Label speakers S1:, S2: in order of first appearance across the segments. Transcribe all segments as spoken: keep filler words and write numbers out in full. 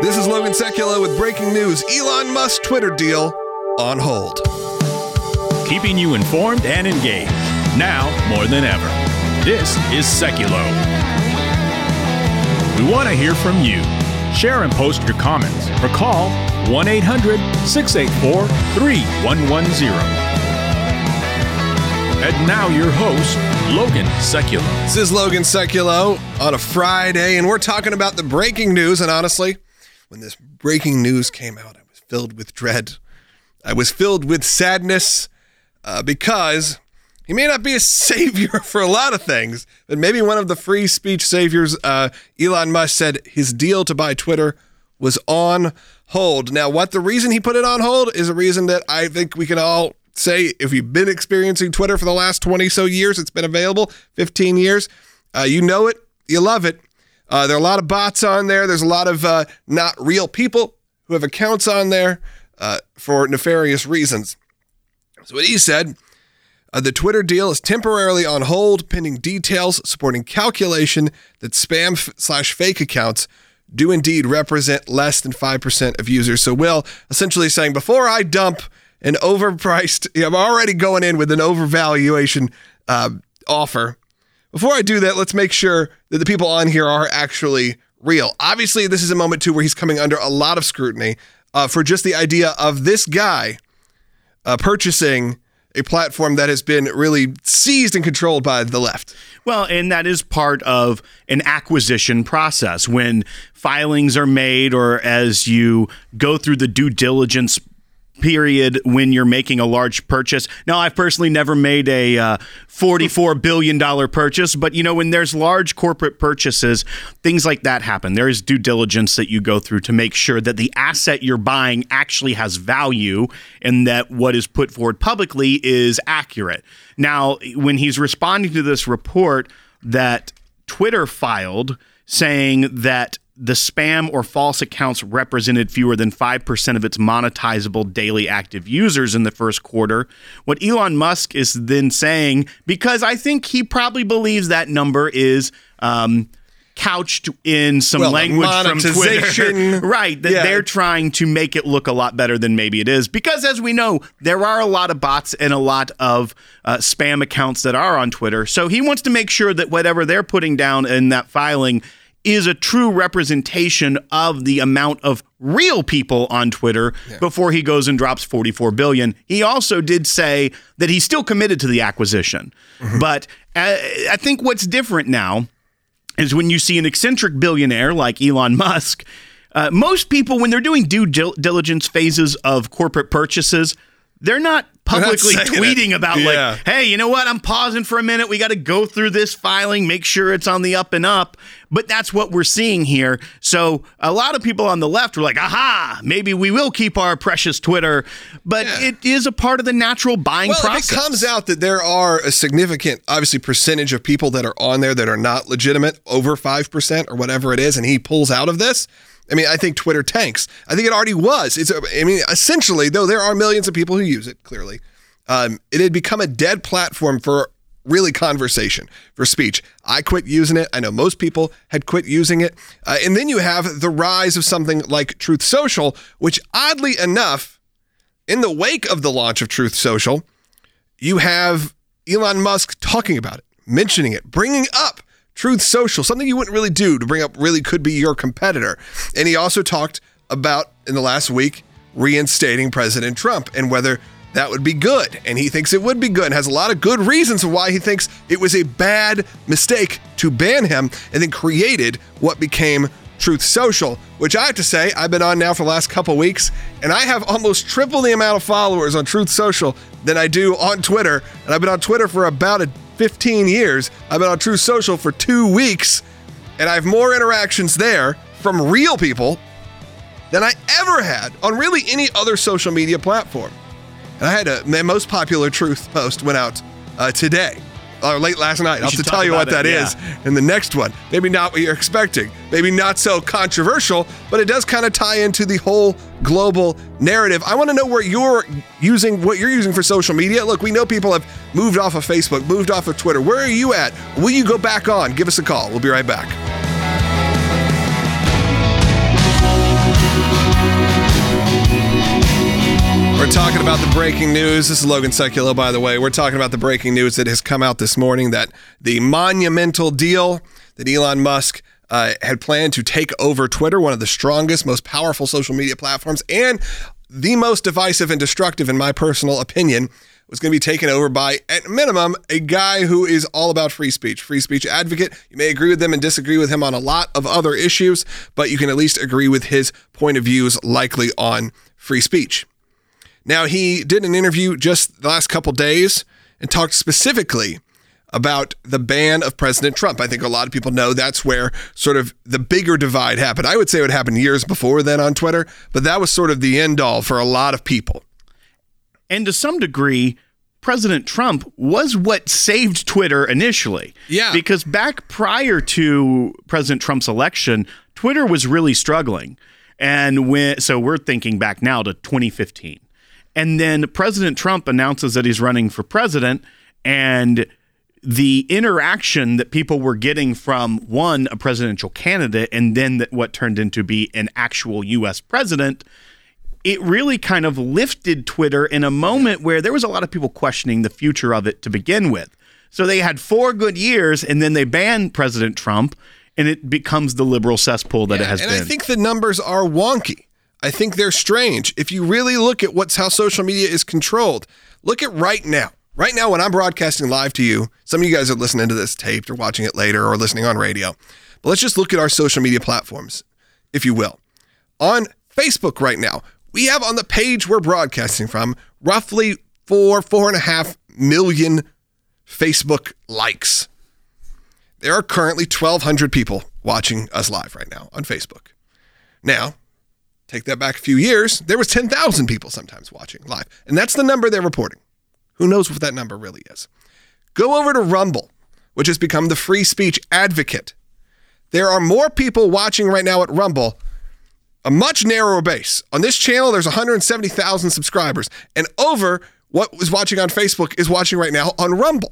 S1: This is Logan Secula with breaking news. Elon Musk Twitter deal on hold.
S2: Keeping you informed and engaged, now more than ever. This is Seculo. We want to hear from you. Share and post your comments or call one eight hundred, six eight four, three one one zero. And now your host, Logan Secula.
S1: This is Logan Secula on a Friday, and we're talking about the breaking news. And honestly, when this breaking news came out, I was filled with dread. I was filled with sadness uh, because he may not be a savior for a lot of things, but maybe one of the free speech saviors. uh, Elon Musk said his deal to buy Twitter was on hold. Now, what the reason he put it on hold is a reason that I think we can all say, if you've been experiencing Twitter for the last twenty so years, it's been available, fifteen years, uh, you know it, you love it. Uh, there are a lot of bots on there. There's a lot of uh, not real people who have accounts on there uh, for nefarious reasons. So what he said, uh, the Twitter deal is temporarily on hold pending details supporting calculation that spam f- slash fake accounts do indeed represent less than five percent of users. So Will essentially saying, before I dump an overpriced, I'm already going in with an overvaluation uh, offer. Before I do that, let's make sure that the people on here are actually real. Obviously, this is a moment, too, where he's coming under a lot of scrutiny uh, for just the idea of this guy uh, purchasing a platform that has been really seized and controlled by the left.
S3: Well, and that is part of an acquisition process. When filings are made, or as you go through the due diligence period when you're making a large purchase. Now, I've personally never made a uh, forty-four billion dollars purchase, but you know, when there's large corporate purchases, things like that happen. There is due diligence that you go through to make sure that the asset you're buying actually has value and that what is put forward publicly is accurate. Now, when he's responding to this report that Twitter filed saying that the spam or false accounts represented fewer than five percent of its monetizable daily active users in the first quarter. What Elon Musk is then saying, because I think he probably believes that number is um, couched in some
S1: well,
S3: language from Twitter. Right, that
S1: yeah.
S3: they're trying to make it look a lot better than maybe it is. Because as we know, there are a lot of bots and a lot of uh, spam accounts that are on Twitter. So he wants to make sure that whatever they're putting down in that filing is a true representation of the amount of real people on Twitter yeah. before he goes and drops forty-four billion dollars. He also did say that he's still committed to the acquisition. Mm-hmm. But uh, I think what's different now is when you see an eccentric billionaire like Elon Musk, uh, most people, when they're doing due dil- diligence phases of corporate purchases, they're not publicly not tweeting it. about yeah. like, hey, you know what? I'm pausing for a minute. We got to go through this filing, make sure it's on the up and up. But that's what we're seeing here. So a lot of people on the left are like, aha, maybe we will keep our precious Twitter. But yeah. it is a part of the natural buying
S1: well,
S3: process.
S1: If it comes out that there are a significant, obviously, percentage of people that are on there that are not legitimate, over five percent or whatever it is, and he pulls out of this, I mean, I think Twitter tanks. I think it already was. It's. I mean, essentially, though there are millions of people who use it, clearly, um, it had become a dead platform for really conversation, for speech. I quit using it. I know most people had quit using it. Uh, and then you have the rise of something like Truth Social, which oddly enough, in the wake of the launch of Truth Social, you have Elon Musk talking about it, mentioning it, bringing up Truth Social, something you wouldn't really do to bring up really could be your competitor. And he also talked about, in the last week, reinstating President Trump and whether that would be good. And he thinks it would be good and has a lot of good reasons why he thinks it was a bad mistake to ban him and then created what became Truth Social, which I have to say, I've been on now for the last couple weeks, and I have almost triple the amount of followers on Truth Social than I do on Twitter. And I've been on Twitter for about a fifteen years. I've been on Truth Social for two weeks, and I have more interactions there from real people than I ever had on really any other social media platform. And I had a, my most popular Truth post went out uh, today, or late last night. I'll have to tell you what that is in the next one. Maybe not what you're expecting. Maybe not so controversial, but it does kind of tie into the whole global narrative. I want to know where you're using, what you're using for social media. Look, we know people have moved off of Facebook, moved off of Twitter. Where are you at? Will you go back on? Give us a call. We'll be right back. about the breaking news. This is Logan Sekulow, by the way. We're talking about the breaking news that has come out this morning that the monumental deal that Elon Musk uh, had planned to take over Twitter, one of the strongest, most powerful social media platforms, and the most divisive and destructive, in my personal opinion, was going to be taken over by, at minimum, a guy who is all about free speech, free speech advocate. You may agree with him and disagree with him on a lot of other issues, but you can at least agree with his point of views, likely on free speech. Now, he did an interview just the last couple days and talked specifically about the ban of President Trump. I think a lot of people know that's where sort of the bigger divide happened. I would say it would happen years before then on Twitter, but that was sort of the end all for a lot of people.
S3: And to some degree, President Trump was what saved Twitter initially.
S1: Yeah.
S3: Because back prior to President Trump's election, Twitter was really struggling. And when, so we're thinking back now to twenty fifteen. And then President Trump announces that he's running for president, and the interaction that people were getting from, one, a presidential candidate, and then that what turned into be an actual U S president, it really kind of lifted Twitter in a moment where there was a lot of people questioning the future of it to begin with. So they had four good years, and then they banned President Trump, and it becomes the liberal cesspool that
S1: yeah,
S3: it has
S1: and
S3: been.
S1: And I think the numbers are wonky. I think they're strange. If you really look at what's how social media is controlled, look at right now. Right now, when I'm broadcasting live to you, some of you guys are listening to this taped or watching it later or listening on radio. But let's just look at our social media platforms, if you will. On Facebook right now, we have on the page we're broadcasting from roughly four, four and a half million Facebook likes. There are currently twelve hundred people watching us live right now on Facebook. Now, take that back a few years, there was ten thousand people sometimes watching live. And that's the number they're reporting. Who knows what that number really is? Go over to Rumble, which has become the free speech advocate. There are more people watching right now at Rumble, a much narrower base. On this channel, there's one hundred seventy thousand subscribers. And over what was watching on Facebook is watching right now on Rumble.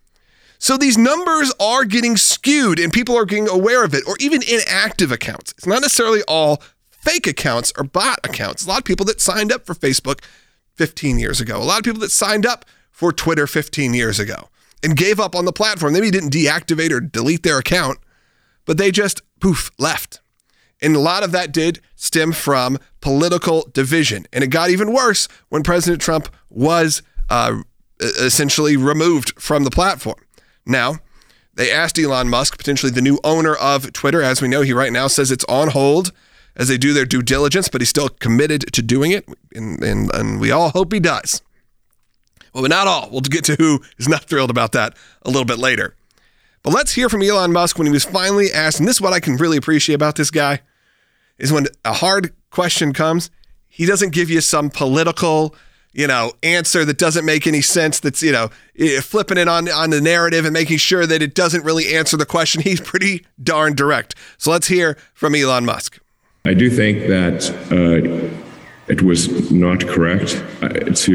S1: So these numbers are getting skewed and people are getting aware of it, or even inactive accounts. It's not necessarily all fake accounts or bot accounts. A lot of people that signed up for Facebook fifteen years ago. A lot of people that signed up for Twitter fifteen years ago and gave up on the platform. Maybe didn't deactivate or delete their account, but they just, poof, left. And a lot of that did stem from political division. And it got even worse when President Trump was uh, essentially removed from the platform. Now, they asked Elon Musk, potentially the new owner of Twitter. As we know, he right now says it's on hold as they do their due diligence, but he's still committed to doing it. And, and, and we all hope he does. Well, but not all. We'll get to who is not thrilled about that a little bit later. But let's hear from Elon Musk when he was finally asked, and this is what I can really appreciate about this guy, is when a hard question comes, he doesn't give you some political, you know, answer that doesn't make any sense, that's, you know, flipping it on, on the narrative and making sure that it doesn't really answer the question. He's pretty darn direct. So let's hear from Elon Musk.
S4: I do think that uh, it was not correct uh,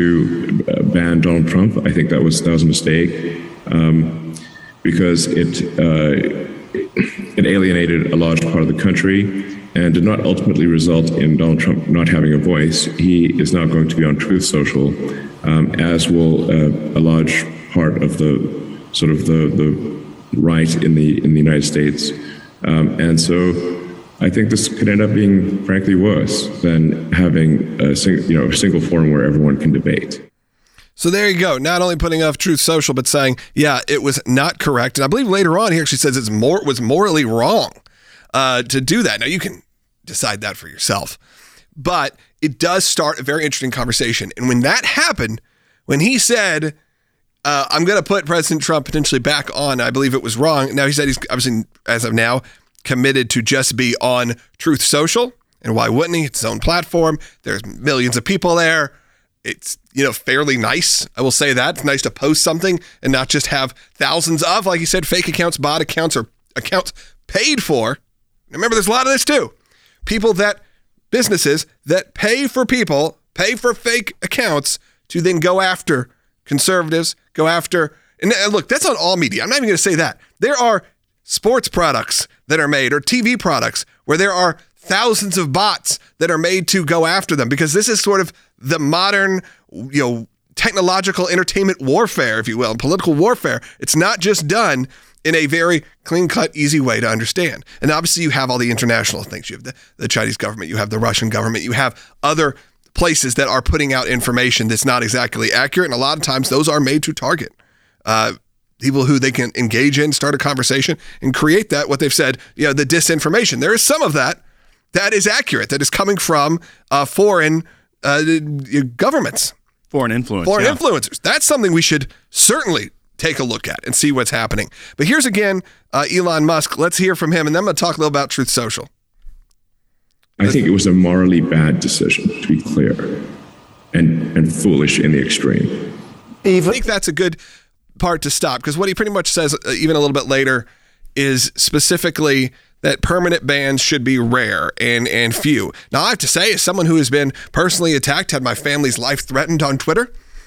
S4: to uh, ban Donald Trump. I think that was that was a mistake um, because it uh, it alienated a large part of the country and did not ultimately result in Donald Trump not having a voice. He is now going to be on Truth Social, um, as will uh, a large part of the sort of the the right in the in the United States, um, and so. I think this could end up being, frankly, worse than having a sing, you know, a single forum where everyone can debate.
S1: So there you go. Not only putting off Truth Social, but saying, yeah, it was not correct. And I believe later on he actually says it's more was morally wrong uh, to do that. Now you can decide that for yourself, but it does start a very interesting conversation. And when that happened, when he said, uh, "I'm going to put President Trump potentially back on," I believe it was wrong. Now he said he's obviously, as of now, committed to just be on Truth Social. And why wouldn't he? It's his own platform. There's millions of people there. It's, you know, fairly nice. I will say that. It's nice to post something and not just have thousands of, like you said, fake accounts, bot accounts, or accounts paid for. Remember, there's a lot of this too. People that, businesses that pay for people, pay for fake accounts to then go after conservatives, go after, and look, that's on all media. I'm not even going to say that. There are sports products that are made or T V products where there are thousands of bots that are made to go after them, because this is sort of the modern you know, technological entertainment warfare, if you will, and political warfare. It's not just done in a very clean-cut, easy way to understand. And obviously you have all the international things. You have the, the Chinese government, you have the Russian government, you have other places that are putting out information that's not exactly accurate. And a lot of times those are made to target uh, people who they can engage in, start a conversation, and create that, what they've said, you know, the disinformation. There is some of that that is accurate, that is coming from uh, foreign uh, governments.
S3: Foreign influence.
S1: Foreign
S3: yeah.
S1: influencers. That's something we should certainly take a look at and see what's happening. But here's again, uh, Elon Musk. Let's hear from him, and then I'm going to talk a little about Truth Social.
S4: I think it was a morally bad decision, to be clear, and, and foolish in the extreme.
S1: I think that's a good part to stop, because what he pretty much says, uh, even a little bit later, is specifically that permanent bans should be rare and, and few. Now, I have to say, as someone who has been personally attacked, had my family's life threatened on Twitter,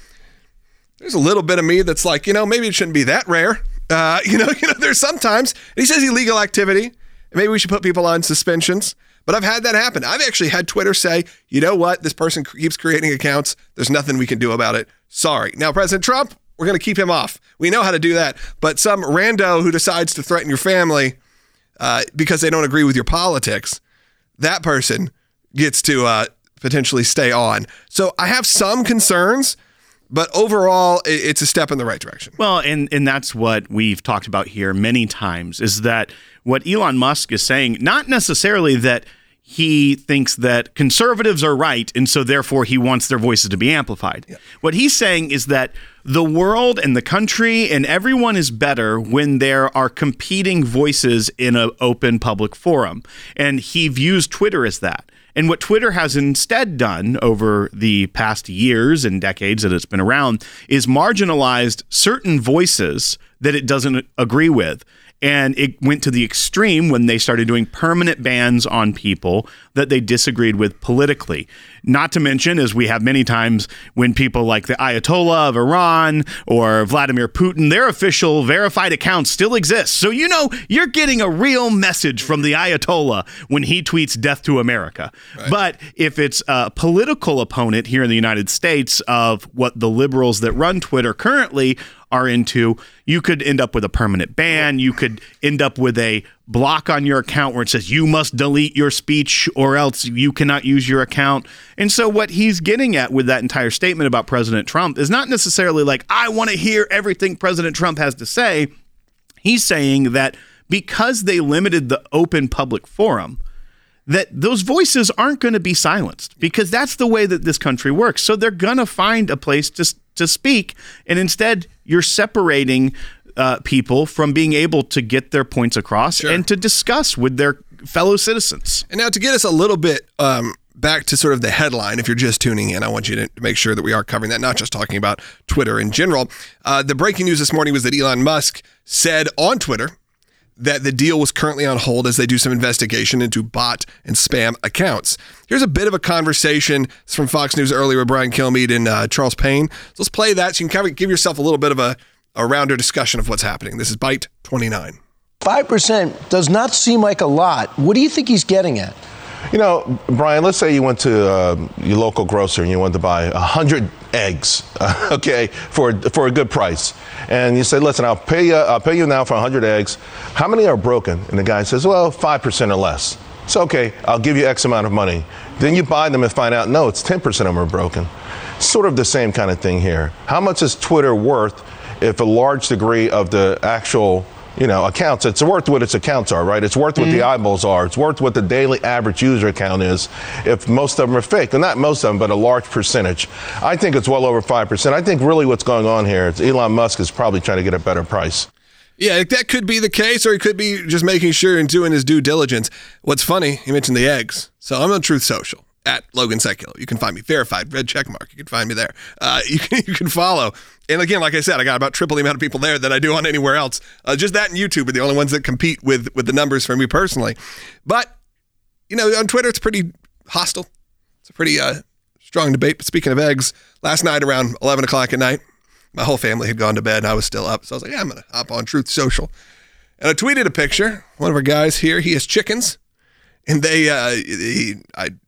S1: there's a little bit of me that's like, you know, maybe it shouldn't be that rare. Uh, you know, you know, there's sometimes, and he says illegal activity, and maybe we should put people on suspensions. But I've had that happen. I've actually had Twitter say, you know what, this person keeps creating accounts. There's nothing we can do about it. Sorry. Now, President Trump, we're going to keep him off. We know how to do that. But some rando who decides to threaten your family uh, because they don't agree with your politics, that person gets to uh, potentially stay on. So I have some concerns, but overall, it's a step in the right direction.
S3: Well, and, and that's what we've talked about here many times, is that what Elon Musk is saying, not necessarily that he thinks that conservatives are right, and so therefore he wants their voices to be amplified. Yeah. What he's saying is that the world and the country and everyone is better when there are competing voices in an open public forum. And he views Twitter as that. And what Twitter has instead done over the past years and decades that it's been around is marginalized certain voices that it doesn't agree with. And it went to the extreme when they started doing permanent bans on people that they disagreed with politically. Not to mention, as we have many times, when people like the Ayatollah of Iran or Vladimir Putin, their official verified accounts still exist. So, you know, you're getting a real message from the Ayatollah when he tweets death to America. Right. But if it's a political opponent here in the United States of what the liberals that run Twitter currently are into, you could end up with a permanent ban. You could end up with a block on your account where it says you must delete your speech or else you cannot use your account. And so what he's getting at with that entire statement about President Trump is not necessarily like, I want to hear everything President Trump has to say. He's saying that because they limited the open public forum, that those voices aren't going to be silenced, because that's the way that this country works. So they're going to find a place to to speak, and instead you're separating uh, people from being able to get their points across sure. and to discuss with their fellow citizens.
S1: And now to get us a little bit um, back to sort of the headline, if you're just tuning in, I want you to make sure that we are covering that, not just talking about Twitter in general. Uh, the breaking news this morning was that Elon Musk said on Twitter that the deal was currently on hold as they do some investigation into bot and spam accounts. Here's a bit of a conversation it's from Fox News earlier with Brian Kilmeade and uh, Charles Payne. So let's play that so you can kind of give yourself a little bit of a, a rounder discussion of what's happening. This is Byte twenty-nine.
S5: five percent does not seem like a lot. What do you think he's getting at?
S6: You know, Brian, let's say you went to uh, your local grocer and you wanted to buy one hundred eggs, uh, okay, for, for a good price. And you say, listen, I'll pay you, I'll pay you now for one hundred eggs. How many are broken? And the guy says, well, five percent or less. So, okay, I'll give you X amount of money. Then you buy them and find out, no, it's ten percent of them are broken. Sort of the same kind of thing here. How much is Twitter worth if a large degree of the actual you know, accounts, it's worth what its accounts are, right? It's worth what mm-hmm. the eyeballs are. It's worth what the daily average user account is if most of them are fake. And not most of them, but a large percentage. I think it's well over five percent. I think really what's going on here is Elon Musk is probably trying to get a better price.
S1: Yeah, that could be the case, or he could be just making sure and doing his due diligence. What's funny, he mentioned the eggs. So I'm on Truth Social at Logan Secular. You can find me verified, red check mark. You can find me there. Uh, you can you can follow. And again, like I said, I got about triple the amount of people there than I do on anywhere else. Uh, just that and YouTube are the only ones that compete with with the numbers for me personally. But, you know, on Twitter, it's pretty hostile. It's a pretty uh, strong debate. But speaking of eggs, last night around eleven o'clock at night, my whole family had gone to bed and I was still up. So I was like, yeah, I'm going to hop on Truth Social. And I tweeted a picture. One of our guys here, he has chickens. And they, uh, he, I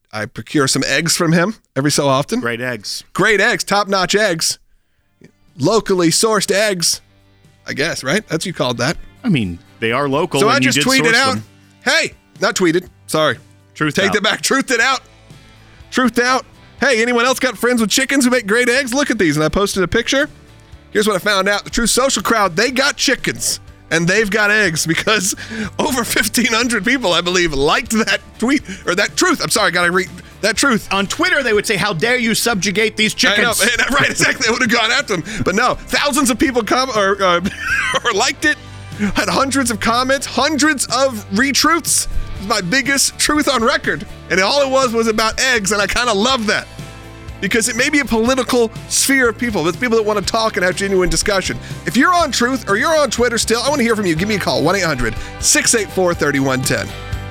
S1: I procure some eggs from him every so often.
S3: Great eggs.
S1: Great eggs, top-notch eggs. Locally sourced eggs, I guess, right? That's what you called that.
S3: I mean, they are local.
S1: So
S3: and
S1: I just
S3: you did
S1: tweeted
S3: source
S1: out,
S3: them.
S1: hey, not tweeted, sorry.
S3: Truth
S1: Take
S3: out.
S1: that back, truthed it out. Truthed out. Hey, anyone else got friends with chickens who make great eggs? Look at these. And I posted a picture. Here's what I found out. The Truth Social crowd, they got chickens. And they've got eggs because over fifteen hundred people, I believe, liked that tweet or that truth. I'm sorry, got to read that truth.
S3: On Twitter, they would say, how dare you subjugate these chickens?
S1: I know, right, exactly. I would have gone after them. But no, thousands of people come or, uh, or liked it, had hundreds of comments, hundreds of retruths. It was my biggest truth on record. And all it was was about eggs, and I kind of love that. Because it may be a political sphere of people. It's people that want to talk and have genuine discussion. If you're on Truth or you're on Twitter still, I want to hear from you. Give me a call, one eight hundred six eight four three one one zero.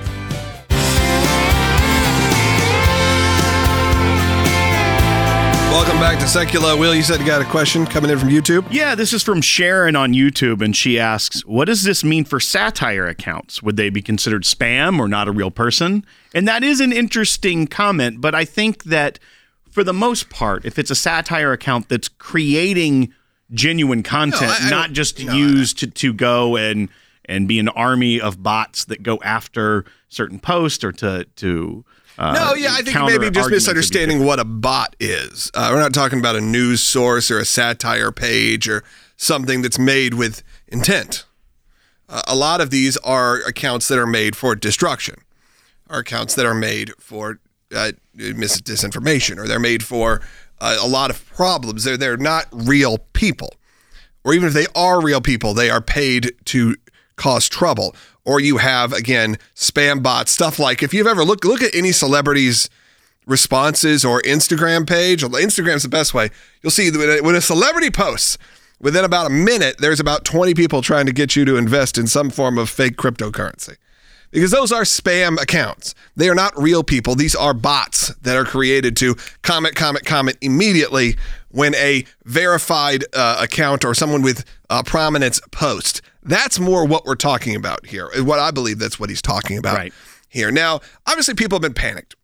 S1: Welcome back to Secular. Will, you said you got a question coming in from YouTube?
S3: Yeah, this is from Sharon on YouTube, and she asks, what does this mean for satire accounts? Would they be considered spam or not a real person? And that is an interesting comment, but I think that for the most part, if it's a satire account that's creating genuine content,
S1: No, I- I
S3: not
S1: don't-
S3: just
S1: no,
S3: used to, to go and and be an army of bots that go after certain posts or to to uh,
S1: No, yeah, I think
S3: counter
S1: maybe just
S3: arguments would be
S1: misunderstanding
S3: different.
S1: what a bot is. Uh, we're not talking about a news source or a satire page or something that's made with intent. Uh, a lot of these are accounts that are made for destruction, are accounts that are made for uh, mis- disinformation, or they're made for uh, a lot of problems. They're they're not real people, or even if they are real people, they are paid to cause trouble. Or you have, again, spam bots, stuff like, if you've ever looked, look at any celebrity's responses or Instagram page. Instagram's the best way. You'll see that when a celebrity posts, within about a minute, there's about twenty people trying to get you to invest in some form of fake cryptocurrency. Because those are spam accounts. They are not real people. These are bots that are created to comment, comment, comment immediately when a verified uh, account or someone with uh, prominence posts. That's more what we're talking about here. What I believe that's what he's talking about
S3: Right.
S1: here. Now, obviously people have been panicked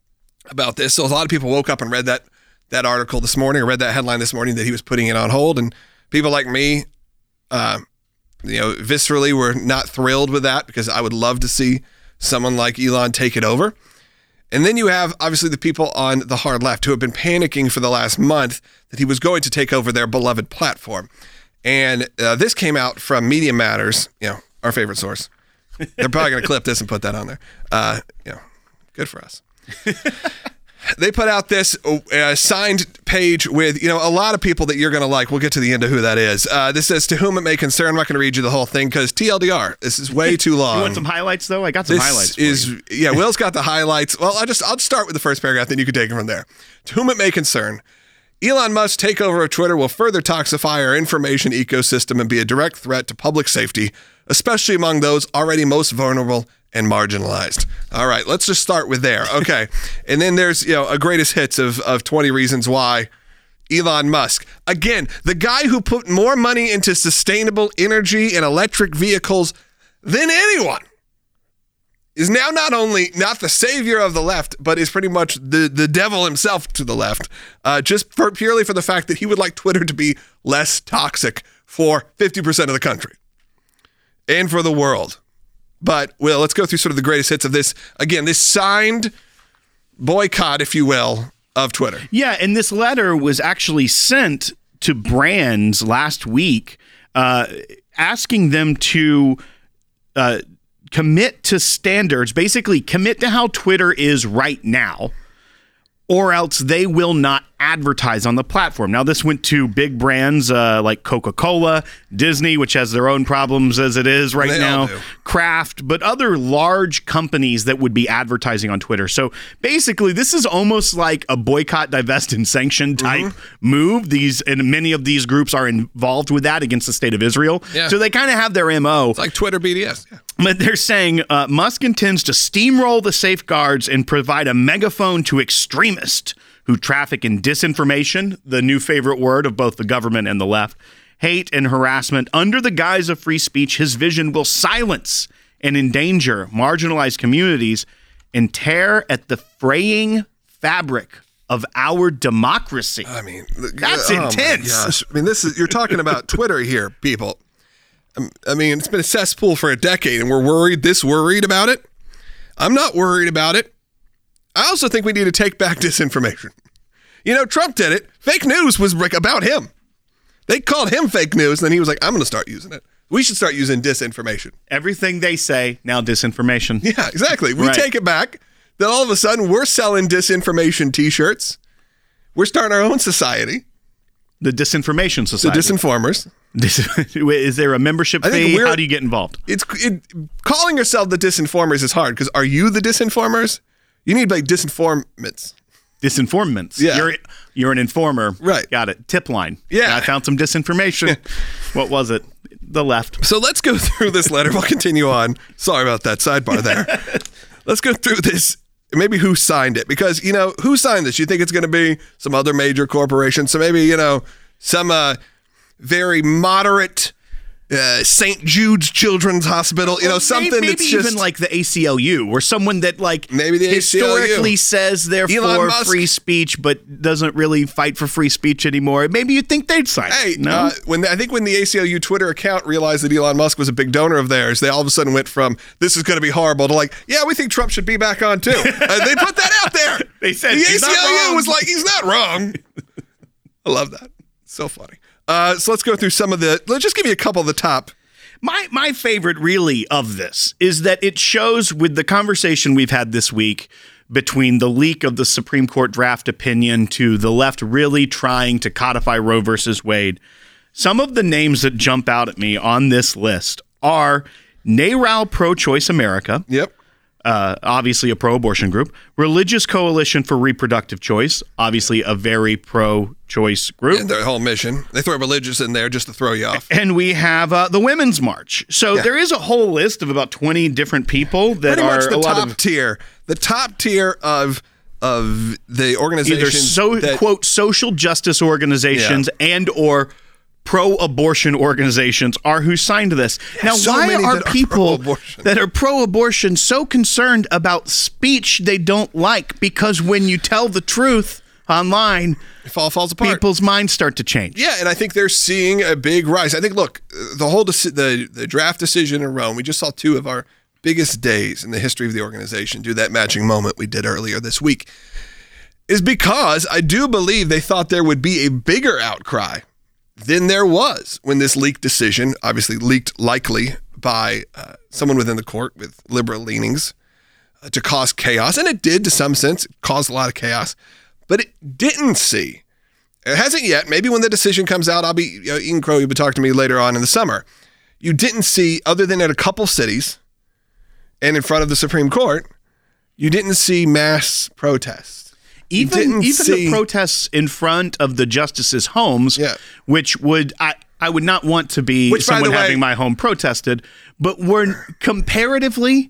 S1: about this. So a lot of people woke up and read that that article this morning or read that headline this morning that he was putting it on hold. And people like me, uh, you know, viscerally were not thrilled with that because I would love to see someone like Elon take it over. And then you have, obviously, the people on the hard left who have been panicking for the last month that he was going to take over their beloved platform. And uh, this came out from Media Matters, you know, our favorite source. They're probably going to clip this and put that on there. Uh, you know, good for us. They put out this uh, signed page with, you know, a lot of people that you're going to like. We'll get to the end of who that is. Uh, this says, to whom it may concern. I'm not going to read you the whole thing because T L D R, this is way too long.
S3: You want some highlights, though? I got some
S1: This
S3: highlights for
S1: is,
S3: you.
S1: yeah, Will's got the highlights. Well, I just, I'll start with the first paragraph, then you can take it from there. To whom it may concern. Elon Musk's takeover of Twitter will further toxify our information ecosystem and be a direct threat to public safety, especially among those already most vulnerable and marginalized. All right, let's just start with there. Okay. And then there's, you know, a greatest hits of, of twenty reasons why Elon Musk. Again, the guy who put more money into sustainable energy and electric vehicles than anyone is now not only not the savior of the left, but is pretty much the, the devil himself to the left, uh, just for, purely for the fact that he would like Twitter to be less toxic for fifty percent of the country and for the world. But, Will, let's go through sort of the greatest hits of this. Again, this signed boycott, if you will, of Twitter.
S3: Yeah, and this letter was actually sent to brands last week, uh, asking them to uh, commit to standards, basically commit to how Twitter is right now, or else they will not advertise on the platform. Now, this went to big brands uh, like Coca-Cola, Disney, which has their own problems as it is right
S1: They
S3: now,
S1: all do.
S3: Kraft, but other large companies that would be advertising on Twitter. So basically, this is almost like a boycott, divest, and sanction type
S1: Mm-hmm.
S3: move. These and many of these groups are involved with that against the state of Israel.
S1: Yeah.
S3: So they kind of have their M O.
S1: It's like Twitter B D S. Yeah.
S3: But they're saying uh, Musk intends to steamroll the safeguards and provide a megaphone to extremists who traffic in disinformation, the new favorite word of both the government and the left, hate and harassment. Under the guise of free speech, his vision will silence and endanger marginalized communities and tear at the fraying fabric of our democracy.
S1: I mean,
S3: that's
S1: oh
S3: intense.
S1: My gosh. I mean, this is, you're talking about Twitter here, people. I mean, it's been a cesspool for a decade and we're worried, this worried about it. I'm not worried about it. I also think we need to take back disinformation. You know, Trump did it. Fake news was about him. They called him fake news, and then he was like, I'm going to start using it. We should start using disinformation.
S3: Everything they say, now disinformation.
S1: Yeah, exactly. We
S3: Right.
S1: take it back. Then all of a sudden, we're selling disinformation T-shirts. We're starting our own society.
S3: The Disinformation
S1: The
S3: Society.
S1: disinformers.
S3: Is there a membership
S1: I think
S3: fee?
S1: we're-
S3: How do you get involved?
S1: It's it, calling yourself the disinformers is hard because are you the disinformers? You need like disinformants.
S3: Disinformants.
S1: Yeah.
S3: You're, you're an informer.
S1: Right.
S3: Got it. Tip line.
S1: Yeah.
S3: I found some disinformation. What was it? The left.
S1: So let's go through this letter. We'll continue on. Sorry about that sidebar there. Let's go through this. Maybe who signed it? Because, you know, who signed this? You think it's going to be some other major corporation? So maybe, you know, some uh, very moderate uh, Saint Jude's Children's Hospital, you know,
S3: Or
S1: something
S3: maybe,
S1: that's
S3: maybe
S1: just...
S3: even like the A C L U or someone that like
S1: Maybe the A C L U.
S3: historically says they're
S1: Elon
S3: for
S1: Musk.
S3: free speech but doesn't really fight for free speech anymore. Maybe you'd think they'd sign
S1: Hey,
S3: it. No?
S1: uh, when the, I think when the A C L U Twitter account realized that Elon Musk was a big donor of theirs, they all of a sudden went from this is going to be horrible to like, yeah, we think Trump should be back on too. uh, they put that out there.
S3: They said,
S1: the
S3: "He's not
S1: A C L U
S3: wrong."
S1: was like, he's not wrong. I love that. So funny. Uh, so let's go through some of the. Let's just give you a couple of the top.
S3: My my favorite really of this is that it shows with the conversation we've had this week between the leak of the Supreme Court draft opinion to the left really trying to codify Roe versus Wade. Some of the names that jump out at me on this list are NARAL Pro-Choice America,
S1: Yep.
S3: uh, obviously a pro-abortion group, Religious Coalition for Reproductive Choice, obviously a very pro-choice group.
S1: And their whole mission. They throw religious in there just to throw you off.
S3: And we have uh, the Women's March. So
S1: Yeah.
S3: there is a whole list of about twenty different people that
S1: Pretty
S3: are
S1: much the
S3: a lot
S1: top
S3: of
S1: tier. The top tier of of the organizations.
S3: either so
S1: that,
S3: quote social justice organizations and or pro-abortion organizations are who signed this. Now,
S1: so
S3: why
S1: many
S3: are
S1: that are
S3: people
S1: pro-abortion.
S3: that are pro-abortion so concerned about speech they don't like? Because when you tell the truth online,
S1: it all falls apart.
S3: people's minds start to change.
S1: Yeah, and I think they're seeing a big rise. I think, look, the whole deci- the the draft decision in Rome. We just saw two of our biggest days in the history of the organization do that matching moment we did earlier this week. Is because I do believe they thought there would be a bigger outcry than there was when this leaked decision, obviously leaked likely by uh, someone within the court with liberal leanings, uh, to cause chaos, and it did to some sense. It caused a lot of chaos, but it didn't see. It hasn't yet. Maybe when the decision comes out, I'll be, you know, Ian Crow, you'll be talking to me later on in the summer. You didn't see, other than at a couple cities and in front of the Supreme Court, you didn't see mass protests. You
S3: Even
S1: didn't
S3: even
S1: see-
S3: the protests in front of the justices' homes,
S1: Yeah.
S3: which would I, I would not want to be
S1: Which, by
S3: someone
S1: the way-
S3: having my home protested, but were comparatively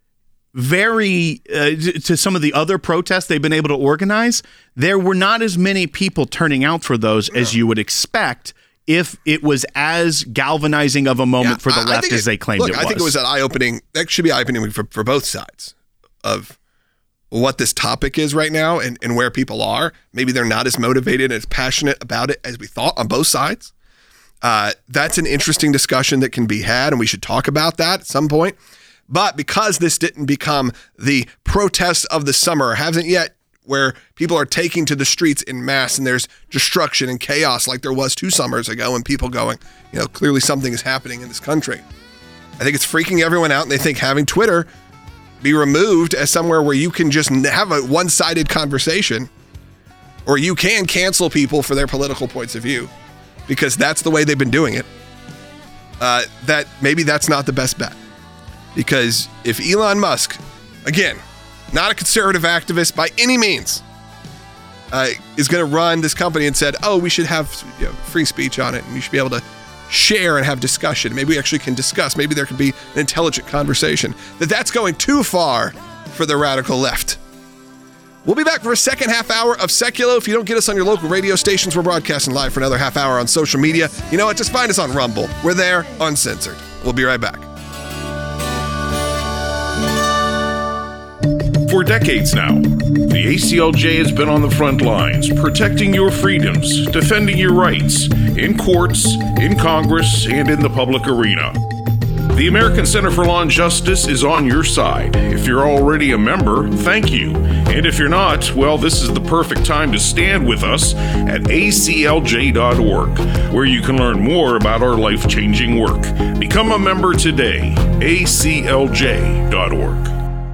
S3: very uh, to some of the other protests they've been able to organize. There were not as many people turning out for those as you would expect if it was as galvanizing of a moment for the
S1: I- I
S3: left
S1: think
S3: as
S1: it-
S3: they claimed
S1: look,
S3: it was.
S1: I think it was an eye-opening. That should be eye-opening for, for both sides of what this topic is right now and, and where people are. Maybe they're not as motivated and as passionate about it as we thought on both sides. Uh, that's an interesting discussion that can be had, and we should talk about that at some point. But because this didn't become the protest of the summer, hasn't yet, where people are taking to the streets in mass and there's destruction and chaos like there was two summers ago, and people going, you know, clearly something is happening in this country. I think it's freaking everyone out, and they think having Twitter be removed as somewhere where you can just have a one-sided conversation, or you can cancel people for their political points of view, because that's the way they've been doing it. Uh, that maybe that's not the best bet, because if Elon Musk, again, not a conservative activist by any means, uh, is going to run this company and said, "Oh, we should have, you know, free speech on it, and we should be able to share and have discussion. Maybe we actually can discuss. Maybe there can be an intelligent conversation." That that's going too far for the radical left. We'll be back for a second half hour of Seculo. If you don't get us on your local radio stations, we're broadcasting live for another half hour on social media. You know what? Just find us on Rumble. We're there, uncensored. We'll be right back.
S7: For decades now, the A C L J has been on the front lines, protecting your freedoms, defending your rights, in courts, in Congress, and in the public arena. The American Center for Law and Justice is on your side. If you're already a member, thank you. And if you're not, well, this is the perfect time to stand with us at A C L J dot org, where you can learn more about our life-changing work. Become a member today, A C L J dot org.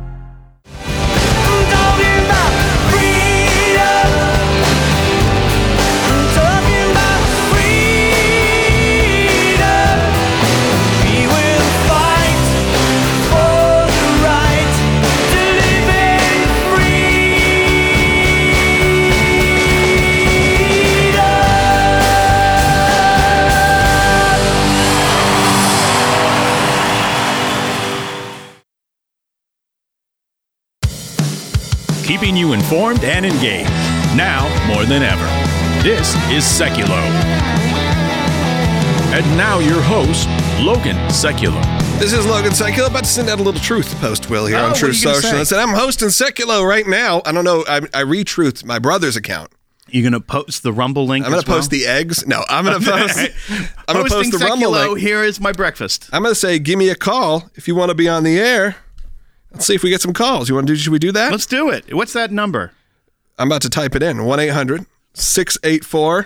S2: Keeping you informed and engaged, now more than ever. This is Seculo. And now your host, Logan Seculo.
S1: This is Logan Seculo, about to send out a little truth post, Will, here
S3: Oh,
S1: on
S3: what are
S1: Truth
S3: you gonna
S1: Social.
S3: say?
S1: I said, I'm hosting Seculo right now. I don't know, I, I re-truthed my brother's account.
S3: You going to post the Rumble link
S1: I'm going
S3: as
S1: to post
S3: well?
S1: the eggs. No, I'm going to post I'm going to post
S3: Posting
S1: the Rumble
S3: Seculo,
S1: link.
S3: here is my breakfast.
S1: I'm going to say, give me a call if you want to be on the air. Let's see if we get some calls. You want to do, should we do that?
S3: Let's do it. What's that number?
S1: I'm about to type it in. one eight hundred six eight four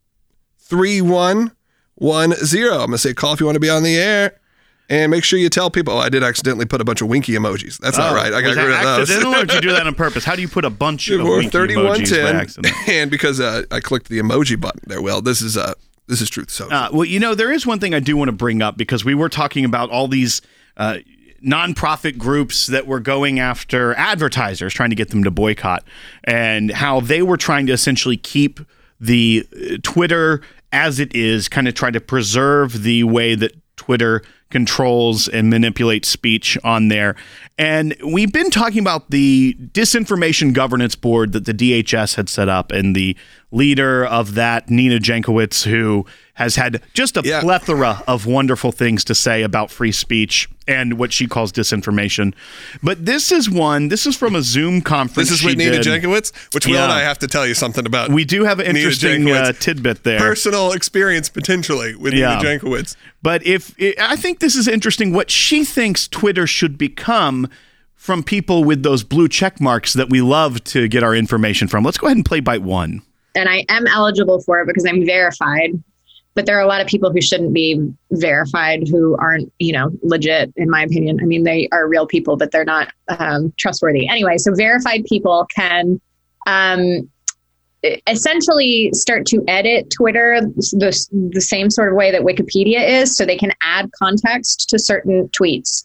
S1: three one one zero. I'm going to say call if you want to be on the air. And make sure you tell people, oh, I did accidentally put a bunch of winky emojis. That's not
S3: Oh,
S1: right. I got
S3: was
S1: rid
S3: that
S1: of those.
S3: accidental, or did you do that on purpose? How do you put a bunch of winky
S1: thirty-one
S3: emojis by
S1: ten,
S3: accident?
S1: and because uh, I clicked the emoji button there, Will, this is uh, this is Truth Social.
S3: Uh, well, you know, there is one thing I do want to bring up, because we were talking about all these uh, nonprofit groups that were going after advertisers, trying to get them to boycott, and how they were trying to essentially keep the uh, Twitter as it is, kind of try to preserve the way that Twitter controls and manipulates speech on there. And we've been talking about the Disinformation Governance Board that the D H S had set up, and the leader of that, Nina Jankowicz, who has had just a
S1: Yeah.
S3: plethora of wonderful things to say about free speech and what she calls disinformation. But this is one, this is from a Zoom conference.
S1: This is
S3: she
S1: with Nina
S3: did.
S1: Jankowicz, which Will
S3: Yeah.
S1: and I have to tell you something about.
S3: We do have an
S1: Nina
S3: interesting
S1: Jankowicz.
S3: uh, tidbit there.
S1: Personal experience potentially with
S3: Yeah.
S1: Nina Jankowicz.
S3: But if I think this is interesting, what she thinks Twitter should become from people with those blue check marks that we love to get our information from. Let's go ahead and play bite one.
S8: And I am eligible for it because I'm verified. But there are a lot of people who shouldn't be verified, who aren't, you know, legit, in my opinion. I mean, they are real people, but they're not um, trustworthy. Anyway, so verified people can um, essentially start to edit Twitter the, the same sort of way that Wikipedia is. So they can add context to certain tweets.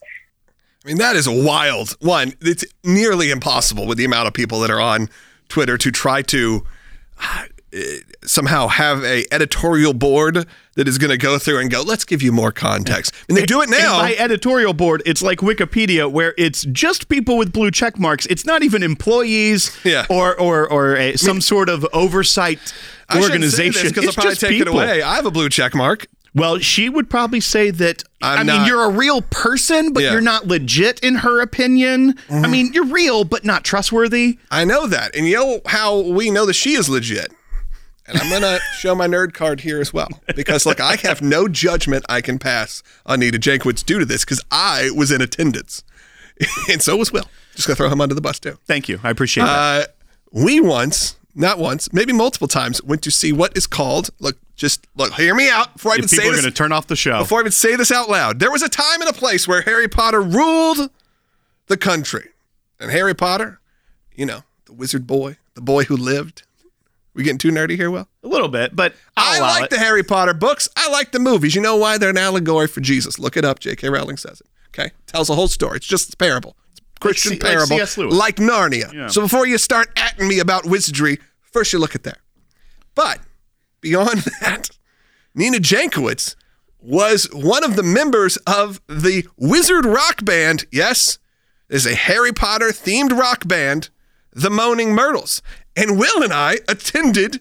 S1: I mean, that is wild. One, it's nearly impossible with the amount of people that are on Twitter to try to uh, somehow have a editorial board that is going to go through and go, let's give you more context. And they do it now.
S3: And by editorial board, it's like Wikipedia, where it's just people with blue check marks. It's not even employees
S1: Yeah.
S3: or or or a, some sort of oversight
S1: I shouldn't say
S3: organization.
S1: this because I'll
S3: It's
S1: probably
S3: just
S1: take
S3: people.
S1: it away. I have a blue check mark.
S3: Well, she would probably say that,
S1: I'm
S3: I mean,
S1: not-
S3: you're a real person, but
S1: Yeah.
S3: you're not legit in her opinion. I mean, you're real, but not trustworthy.
S1: I know that. And you know how we know that she is legit? And I'm going to show my nerd card here as well. Because, look, I have no judgment I can pass on Nina Jankowicz due to this because I was in attendance. And so was Will. Just going to throw him under the bus, too.
S3: Thank you. I appreciate that.
S1: Uh, we once, not once, maybe multiple times, went to see what is called, look, just look, hear me out before I even
S3: If
S1: say
S3: people are
S1: this.
S3: going to turn off the show.
S1: Before I even say this out loud, there was a time and a place where Harry Potter ruled the country. And Harry Potter, you know, the wizard boy, the boy who lived. We getting too nerdy here, Will?
S3: A little bit, but I'll
S1: I
S3: allow
S1: like
S3: it.
S1: the Harry Potter books. I like the movies. You know why? They're an allegory for Jesus. Look it up. J K Rowling says it. Okay? Tells a whole story. It's just a parable. It's a Christian
S3: C- like
S1: parable.
S3: C S Lewis.
S1: Like Narnia.
S3: Yeah.
S1: So before you start atting me about wizardry, first you look at that. But beyond that, Nina Jankowicz was one of the members of the Wizard rock band. Yes, there's a Harry Potter themed rock band, the Moaning Myrtles. And Will and I attended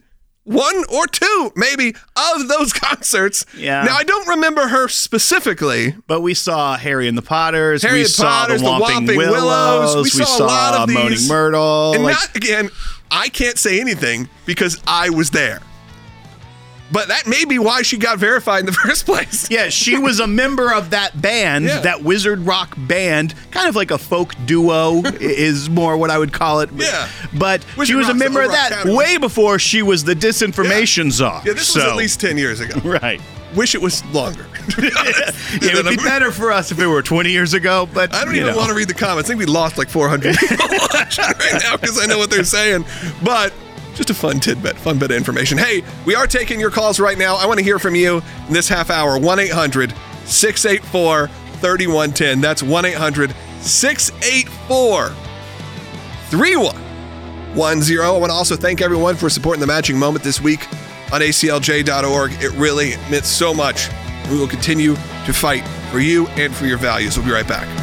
S1: one or two, maybe, of those concerts.
S3: Yeah.
S1: Now, I don't remember her specifically.
S3: But we saw Harry and the Potters.
S1: Harry
S3: we
S1: and
S3: saw
S1: Potters,
S3: the Whomping,
S1: the Whomping
S3: Willows.
S1: Willows. We
S3: We,
S1: saw a
S3: saw
S1: lot of
S3: Moaning
S1: these.
S3: Myrtle.
S1: And
S3: Like,
S1: not, again, I can't say anything because I was there. But that may be why she got verified in the first place.
S3: yeah, she was a member of that band,
S1: Yeah.
S3: that wizard rock band, kind of like a folk duo is more what I would call it.
S1: Yeah.
S3: But
S1: Wizard
S3: she was a
S1: Rock's
S3: member
S1: the
S3: of that
S1: rock category.
S3: way before she was the disinformation czar.
S1: Yeah, this
S3: so,
S1: was at least ten years ago.
S3: right.
S1: Wish it was longer. to be honest.
S3: Yeah, it would be better for us if it were twenty years ago, but
S1: I don't
S3: you
S1: even
S3: know.
S1: want to read the comments. I think we lost like four hundred people watching right now because I know what they're saying. But just a fun tidbit, fun bit of information. Hey, we are taking your calls right now. I want to hear from you in this half hour. one eight hundred six eight four three one one zero. That's one eight hundred six eight four three one one zero. I want to also thank everyone for supporting the matching moment this week on A C L J dot org. It really meant so much. We will continue to fight for you and for your values. We'll be right back.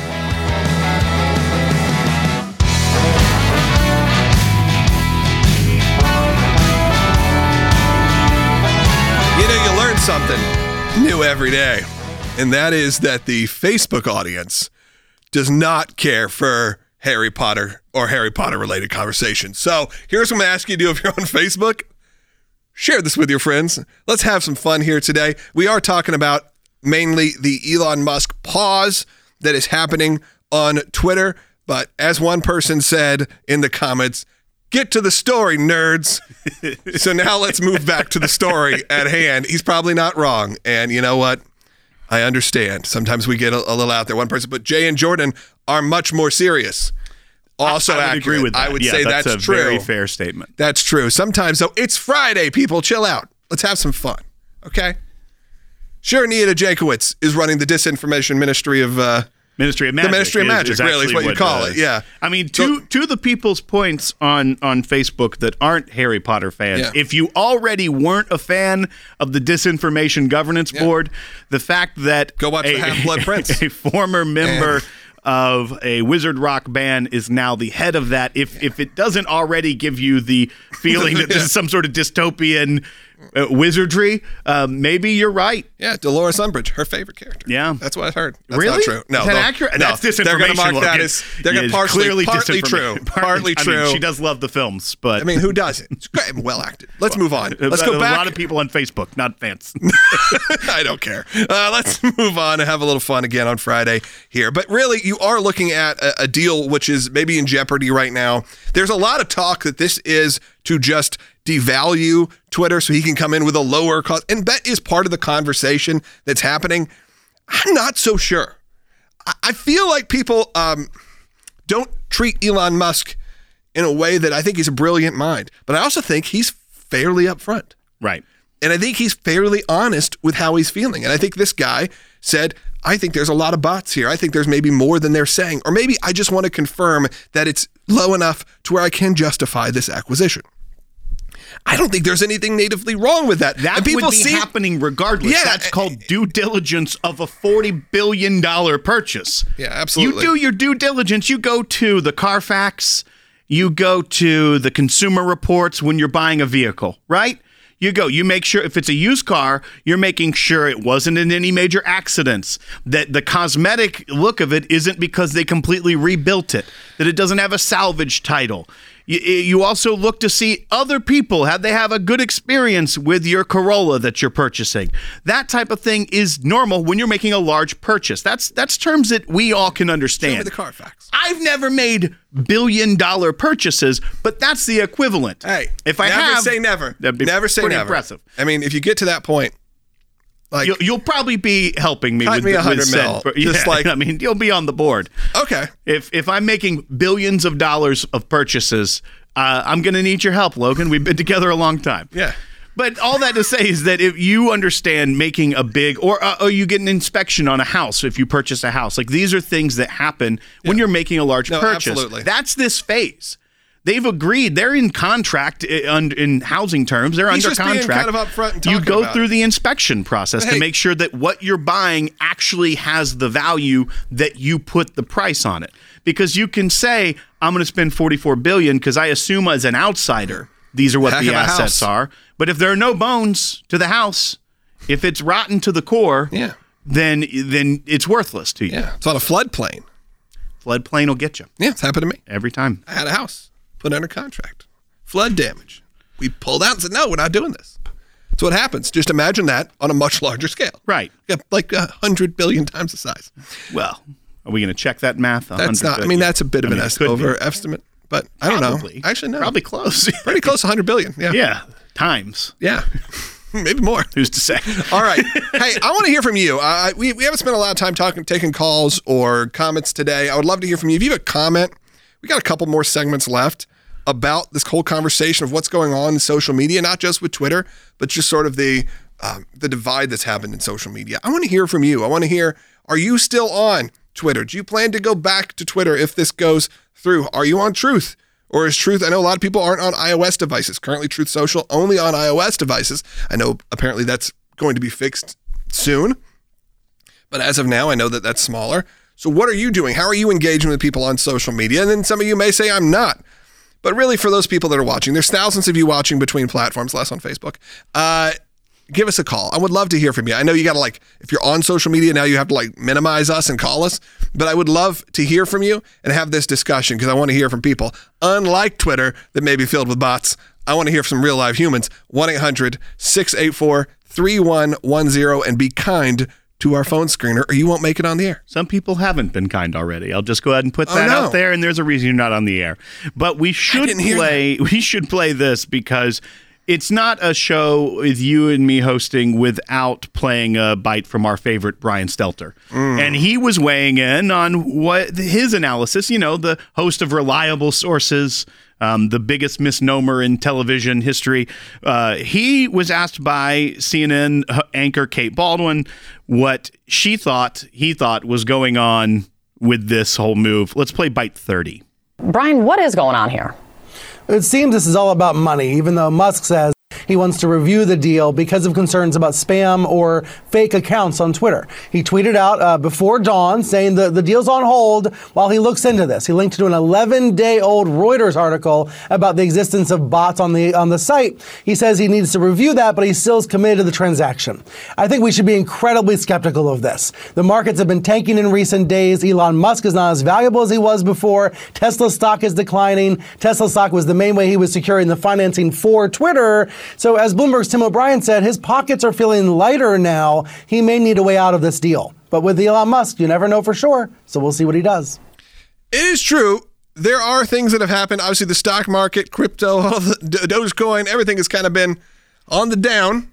S1: You know, you learn something new every day, and that is that the Facebook audience does not care for Harry Potter or Harry Potter related conversations. So here's what I'm going to ask you to do if you're on Facebook. Share this with your friends. Let's have some fun here today. We are talking about mainly the Elon Musk pause that is happening on Twitter. But as one person said in the comments, get to the story, nerds. So now let's move back to the story at hand. He's probably not wrong. And you know what? I understand. Sometimes we get a, a little out there. One person, but Jay and Jordan are much more serious. Also
S3: I would
S1: accurate.
S3: agree with that.
S1: I would
S3: yeah,
S1: say
S3: that's,
S1: that's,
S3: a
S1: true.
S3: very fair statement.
S1: That's true. Sometimes, though, it's Friday, people. Chill out. Let's have some fun. Okay? Sure, Nia Jakowitz is running the disinformation ministry of... Uh,
S3: Ministry of Magic.
S1: The Ministry of
S3: is-
S1: Magic,
S3: is
S1: really, is
S3: actually
S1: what you call
S3: uh,
S1: it, yeah.
S3: I mean, to
S1: So-
S3: to the people's points on, on Facebook that aren't Harry Potter fans,
S1: Yeah.
S3: if you already weren't a fan of the Disinformation Governance
S1: Yeah.
S3: Board, the fact that
S1: Go watch
S3: a,
S1: the Half-Blood Prince.
S3: a former member
S1: And-
S3: of a wizard rock band is now the head of that, if if it doesn't already give you the feeling that this is some sort of dystopian uh, wizardry, um, maybe you're right.
S1: Yeah, Dolores Umbridge, her favorite character.
S3: Yeah.
S1: That's what I heard. That's
S3: Really?
S1: not true. No,
S3: Is that
S1: they'll-
S3: accurate?
S1: No,
S3: That's disinformation.
S1: They're going to mark that
S3: Logan.
S1: as they're going
S3: Yeah,
S1: to partially,
S3: clearly
S1: partly
S3: disinformation.
S1: true. Partly
S3: I
S1: true.
S3: mean, she does love the films, but
S1: I mean, who doesn't? It's great and well acted. Let's move on. Let's
S3: a,
S1: go back.
S3: A lot of people on Facebook, not fans.
S1: I don't care. Uh, let's move on and have a little fun again on Friday here. But really, you are looking at a, a deal which is maybe in jeopardy right now. There's a lot of talk that this is to just devalue Twitter so he can come in with a lower cost. And that is part of the conversation that's happening. I'm not so sure. I, I feel like people um, don't treat Elon Musk in a way that I think he's a brilliant mind. But I also think he's fairly upfront.
S3: Right.
S1: And I think he's fairly honest with how he's feeling. And I think this guy said, I think there's a lot of bots here. I think there's maybe more than they're saying. Or maybe I just want to confirm that it's low enough to where I can justify this acquisition. I don't think there's anything natively wrong with that.
S3: That
S1: and people
S3: would be
S1: see,
S3: happening regardless.
S1: Yeah,
S3: That's
S1: uh,
S3: called due diligence of a forty billion dollars purchase.
S1: Yeah, absolutely.
S3: You do your due diligence. You go to the Carfax. You go to the Consumer Reports when you're buying a vehicle, right? You go, you make sure if it's a used car, you're making sure it wasn't in any major accidents, that the cosmetic look of it isn't because they completely rebuilt it, that it doesn't have a salvage title. You, you also look to see other people, have they have a good experience with your Corolla that you're purchasing. That type of thing is normal when you're making a large purchase. That's that's terms that we all can understand.
S1: Show me the Carfax.
S3: I've never made billion dollar purchases, but that's the equivalent.
S1: Hey,
S3: if I
S1: never
S3: have,
S1: say never.
S3: that'd be
S1: Never say
S3: pretty
S1: never.
S3: impressive.
S1: I mean, if you get to that point, like,
S3: You'll, you'll probably be helping me
S1: Cut
S3: with,
S1: me a
S3: with
S1: hundred
S3: said-
S1: mil,
S3: but-
S1: just
S3: yeah,
S1: like-
S3: I mean, you'll be on the board.
S1: okay.
S3: If if I'm making billions of dollars of purchases, uh, I'm going to need your help, Logan. We've been together a long time.
S1: Yeah.
S3: But all that to say is that if you understand making a big, or, uh, or you get an inspection on a house if you purchase a house, like these are things that happen when you're making a large
S1: No,
S3: purchase.
S1: absolutely.
S3: That's this phase. They've agreed. They're in contract i- un- in housing terms. They're
S1: He's
S3: under
S1: just being
S3: contract.
S1: kind of upfront and
S3: you
S1: talking
S3: go
S1: about
S3: through
S1: it.
S3: the inspection process
S1: Hey.
S3: to make sure that what you're buying actually has the value that you put the price on it. Because you can say, I'm going to spend forty-four billion dollars because I assume as an outsider these are what
S1: Heck
S3: the
S1: of a
S3: assets
S1: house.
S3: are. But if there are no bones to the house, if it's rotten to the core,
S1: Yeah.
S3: then then it's worthless to you.
S1: Yeah. It's on a floodplain.
S3: Floodplain will get you
S1: Yeah, it's happened to me.
S3: every time.
S1: I had a house put under contract. Flood damage. We pulled out and said, no, we're not doing this. That's what happens. Just imagine that on a much larger scale.
S3: Right.
S1: Yeah, like a hundred billion times the size.
S3: Well, are we going to check that math?
S1: That's not, I mean, that's a bit of
S3: I
S1: an
S3: mean, it
S1: est-
S3: could be.
S1: overestimate, but I don't
S3: Probably.
S1: know. Actually, no.
S3: Probably close.
S1: Pretty close to one hundred billion. Yeah.
S3: Yeah. Times.
S1: Yeah. Maybe more.
S3: Who's to say?
S1: All right. Hey, I want to hear from you. Uh, we, we haven't spent a lot of time talking, taking calls or comments today. I would love to hear from you. If you have a comment, we got a couple more segments left about this whole conversation of what's going on in social media, not just with Twitter, but just sort of the um, the divide that's happened in social media. I want to hear from you. I want to hear, are you still on Twitter? Do you plan to go back to Twitter if this goes through? Are you on Truth? Or is Truth, I know a lot of people aren't on iOS devices. Currently, Truth Social only on iOS devices. I know apparently that's going to be fixed soon. But as of now, I know that that's smaller. So what are you doing? How are you engaging with people on social media? And then some of you may say, I'm not. But really, for those people that are watching, there's thousands of you watching between platforms, less on Facebook. Uh, give us a call. I would love to hear from you. I know you got to like, if you're on social media now, you have to like minimize us and call us. But I would love to hear from you and have this discussion because I want to hear from people. Unlike Twitter that may be filled with bots, I want to hear from some real live humans. one eight hundred six eight four three one one zero and be kind to our phone screener or you won't make it on the air.
S3: Some people haven't been kind already. I'll just go ahead and put
S1: Oh,
S3: that
S1: no.
S3: out there, and there's a reason you're not on the air. But we should
S1: didn't hear
S3: play. We should play this because it's not a show with you and me hosting without playing a bite from our favorite Brian Stelter,
S1: Mm.
S3: and he was weighing in on what his analysis. You know, the host of Reliable Sources. Um, the biggest misnomer in television history. Uh, he was asked by C N N anchor Kate Baldwin what she thought, he thought was going on with this whole move. Let's play bite thirty.
S9: Brian, what is going on here?
S10: It seems this is all about money, even though Musk says he wants to review the deal because of concerns about spam or fake accounts on Twitter. He tweeted out uh, before dawn saying the, the deal's on hold while he looks into this. He linked to an eleven-day-old Reuters article about the existence of bots on the on the site. He says he needs to review that, but he still is committed to the transaction. I think we should be incredibly skeptical of this. The markets have been tanking in recent days. Elon Musk is not as valuable as he was before. Tesla stock is declining. Tesla stock was the main way he was securing the financing for Twitter. So as Bloomberg's Tim O'Brien said, his pockets are feeling lighter now. He may need a way out of this deal. But with Elon Musk, you never know for sure. So we'll see what he does.
S1: It is true. There are things that have happened. Obviously, the stock market, crypto, all of the Dogecoin, everything has kind of been on the down.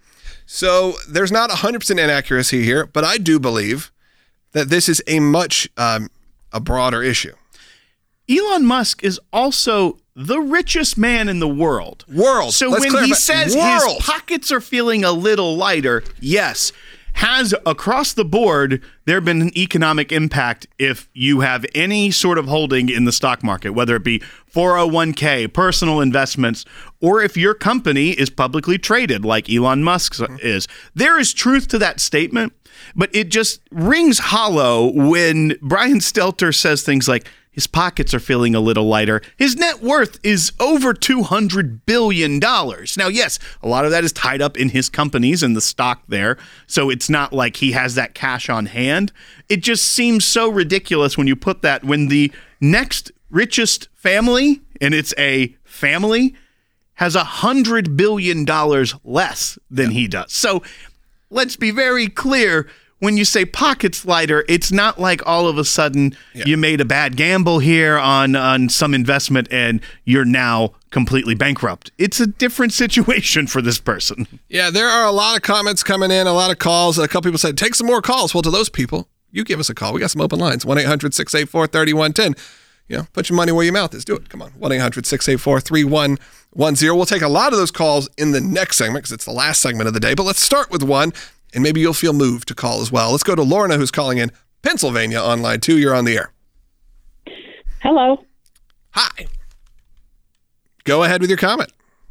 S1: So there's not one hundred percent inaccuracy here, but I do believe that this is a much um, a broader issue.
S3: Elon Musk is also the richest man in the world.
S1: World.
S3: So
S1: Let's
S3: when
S1: clarify.
S3: he says
S1: World.
S3: his pockets are feeling a little lighter, yes, has across the board there been an economic impact if you have any sort of holding in the stock market, whether it be four oh one k, personal investments, or if your company is publicly traded like Elon Musk is. There is truth to that statement, but it just rings hollow when Brian Stelter says things like, his pockets are feeling a little lighter. His net worth is over two hundred billion dollars. Now, yes, a lot of that is tied up in his companies and the stock there. So it's not like he has that cash on hand. It just seems so ridiculous when you put that when the next richest family, and it's a family, has one hundred billion dollars less than he does. So let's be very clear. When you say pockets lighter, it's not like all of a sudden yeah. you made a bad gamble here on, on some investment and you're now completely bankrupt. It's a different situation for this person.
S1: Yeah, there are a lot of comments coming in, a lot of calls. A couple people said, take some more calls. Well, to those people, you give us a call. We got some open lines. one eight hundred six eight four three one one zero. You know, put your money where your mouth is. Do it. Come on. one eight hundred six eight four three one one zero. We'll take a lot of those calls in the next segment because it's the last segment of the day. But let's start with one. And maybe you'll feel moved to call as well. Let's go to Lorna, who's calling in Pennsylvania on line two. You're on the air.
S11: Hello.
S1: Hi. Go ahead with your comment.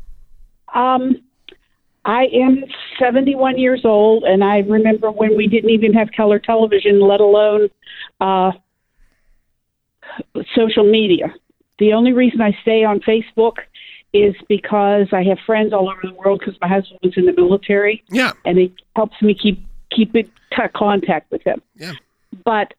S11: Um, I am seventy-one years old, and I remember when we didn't even have color television, let alone uh, social media. The only reason I stay on Facebook is because I have friends all over the world because my husband was in the military.
S1: Yeah.
S11: And it helps me keep keep in t- contact with him.
S1: Yeah.
S11: But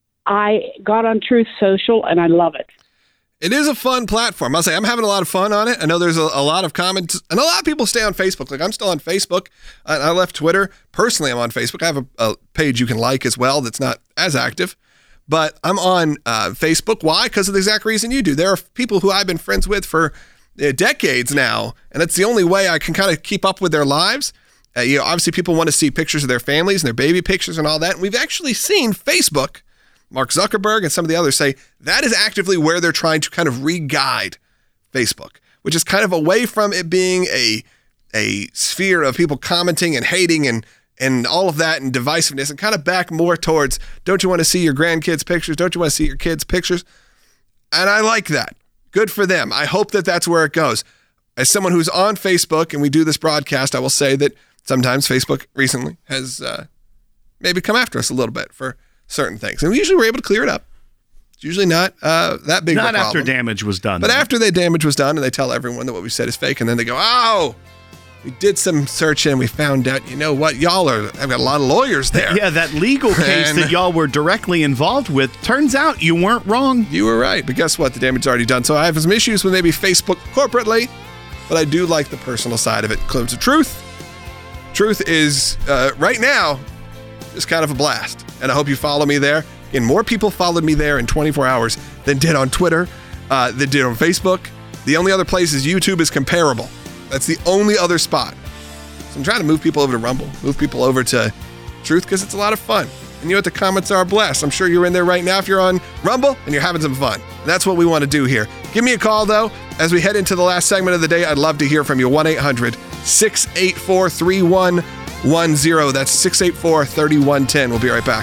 S11: I got on Truth Social, and I love it.
S1: It is a fun platform. I'll say I'm having a lot of fun on it. I know there's a, a lot of comments, and a lot of people stay on Facebook. Like I'm still on Facebook. I, I left Twitter. Personally, I'm on Facebook. I have a, a page you can like as well that's not as active. But I'm on uh, Facebook. Why? Because of the exact reason you do. There are people who I've been friends with for uh, decades now, and it's the only way I can kind of keep up with their lives. Uh, you know, obviously, people want to see pictures of their families and their baby pictures and all that. And we've actually seen Facebook, Mark Zuckerberg and some of the others say that is actively where they're trying to kind of re-guide Facebook, which is kind of away from it being a a sphere of people commenting and hating and and all of that and divisiveness, and kind of back more towards, don't you want to see your grandkids' pictures? Don't you want to see your kids' pictures? And I like that. Good for them. I hope that that's where it goes. As someone who's on Facebook and we do this broadcast, I will say that sometimes Facebook recently has uh, maybe come after us a little bit for certain things. And we usually were able to clear it up. It's usually not uh, that big
S3: not
S1: of a problem.
S3: Not after damage was done.
S1: But
S3: though.
S1: after the damage was done and they tell everyone that what we said is fake, and then they go, oh, we did some searching and we found out, you know what, y'all are, I've got a lot of lawyers there.
S3: Yeah, that legal case
S1: And-
S3: that y'all were directly involved with, turns out you weren't wrong.
S1: You were right, but guess what? The damage is already done. So I have some issues with maybe Facebook corporately, but I do like the personal side of it. Clips of Truth. Truth is, uh, right now, just kind of a blast. And I hope you follow me there. And more people followed me there in twenty-four hours than did on Twitter, uh, than did on Facebook. The only other place is YouTube is comparable. That's the only other spot. So I'm trying to move people over to Rumble, move people over to Truth, because it's a lot of fun. And you know what? The comments are blessed. I'm sure you're in there right now if you're on Rumble and you're having some fun. And that's what we want to do here. Give me a call, though. As we head into the last segment of the day, I'd love to hear from you. one eight hundred six eight four three one one zero. That's six eight four three one one zero. We'll be right back.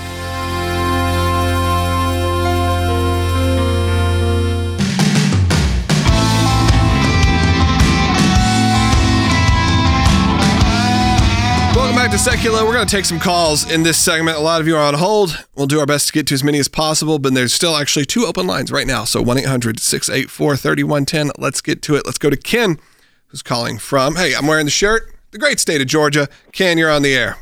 S1: Welcome back to Secular. We're going to take some calls in this segment. A lot of you are on hold. We'll do our best to get to as many as possible, but there's still actually two open lines right now. So one eight hundred six eight four three one one zero. Let's get to it. Let's go to Ken, who's calling from, hey, I'm wearing the shirt, the great state of Georgia. Ken, you're on the air.